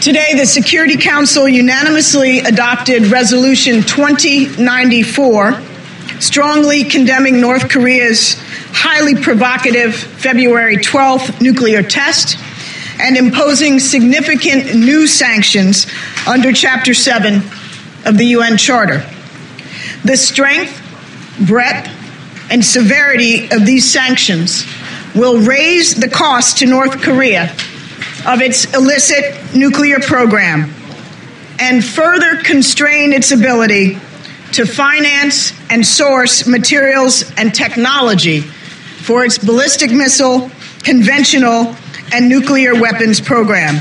Today, the Security Council unanimously adopted Resolution 2094, strongly condemning North Korea's highly provocative February 12th nuclear test and imposing significant new sanctions under Chapter 7 of the UN Charter. The strength, breadth, and severity of these sanctions will raise the cost to North Korea of its illicit nuclear program and further constrain its ability to finance and source materials and technology for its ballistic missile, conventional, and nuclear weapons program.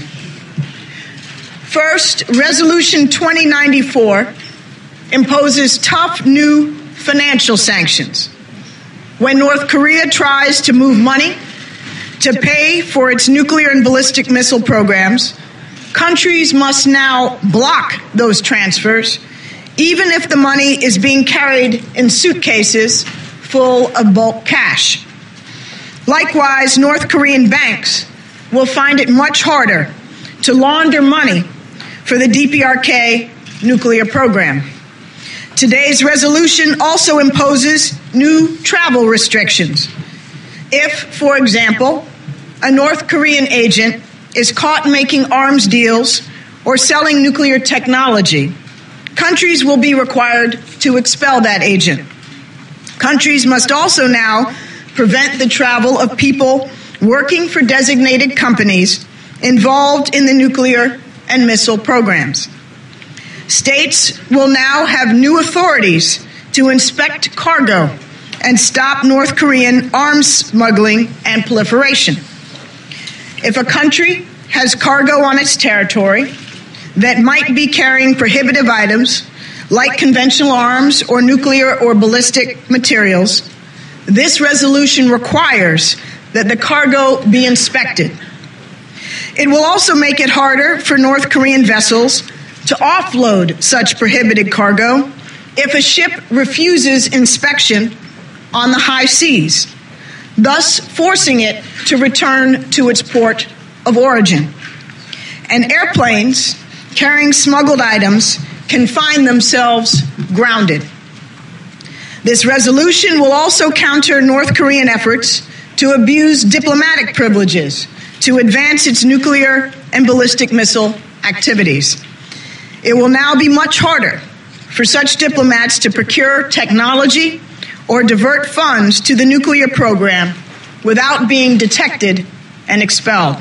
First, Resolution 2094 imposes tough new financial sanctions. When North Korea tries to move money to pay for its nuclear and ballistic missile programs, countries must now block those transfers, even if the money is being carried in suitcases full of bulk cash. Likewise, North Korean banks will find it much harder to launder money for the DPRK nuclear program. Today's resolution also imposes new travel restrictions. If, for example, a North Korean agent is caught making arms deals or selling nuclear technology, countries will be required to expel that agent. Countries must also now prevent the travel of people working for designated companies involved in the nuclear and missile programs. States will now have new authorities to inspect cargo and stop North Korean arms smuggling and proliferation. If a country has cargo on its territory that might be carrying prohibitive items like conventional arms or nuclear or ballistic materials, this resolution requires that the cargo be inspected. It will also make it harder for North Korean vessels to offload such prohibited cargo if a ship refuses inspection on the high seas, thus forcing it to return to its port of origin. And airplanes carrying smuggled items can find themselves grounded. This resolution will also counter North Korean efforts to abuse diplomatic privileges to advance its nuclear and ballistic missile activities. It will now be much harder for such diplomats to procure technology or divert funds to the nuclear program without being detected and expelled.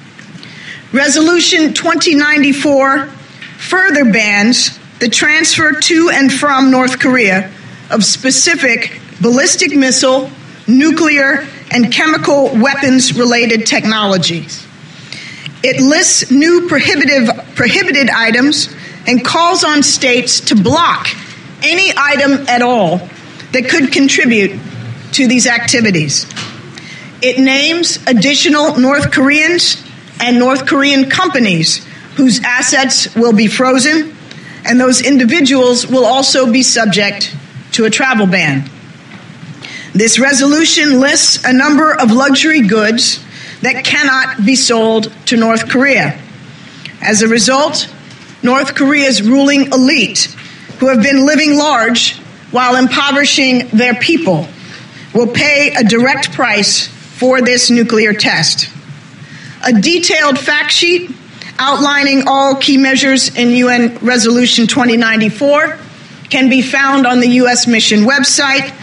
Resolution 2094 further bans the transfer to and from North Korea of specific ballistic missile, nuclear, and chemical weapons-related technologies. It lists new prohibited items and calls on states to block any item at all that could contribute to these activities. It names additional North Koreans and North Korean companies whose assets will be frozen, and those individuals will also be subject to a travel ban. This resolution lists a number of luxury goods that cannot be sold to North Korea. As a result, North Korea's ruling elite, who have been living large while impoverishing their people, will pay a direct price for this nuclear test. A detailed fact sheet outlining all key measures in UN Resolution 2094 can be found on the U.S. mission website,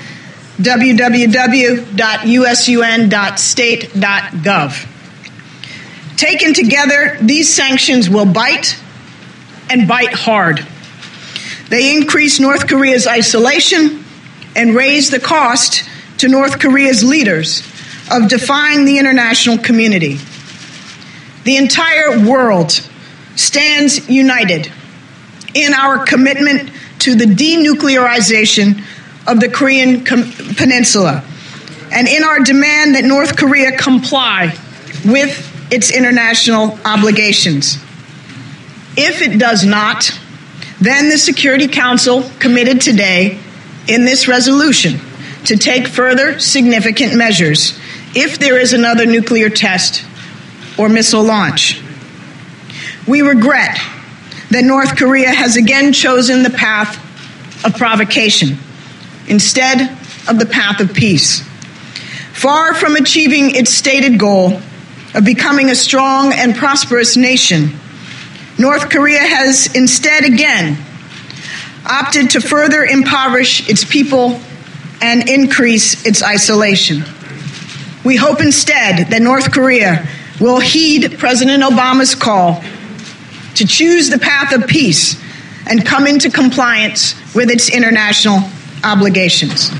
www.usun.state.gov. Taken together, these sanctions will bite, and bite hard. They increase North Korea's isolation and raise the cost to North Korea's leaders of defying the international community. The entire world stands united in our commitment to the denuclearization of the Korean Peninsula and in our demand that North Korea comply with its international obligations. If it does not, then the Security Council committed today in this resolution to take further significant measures if there is another nuclear test or missile launch. We regret that North Korea has again chosen the path of provocation instead of the path of peace. Far from achieving its stated goal of becoming a strong and prosperous nation, North Korea has instead again opted to further impoverish its people and increase its isolation. We hope instead that North Korea will heed President Obama's call to choose the path of peace and come into compliance with its international obligations.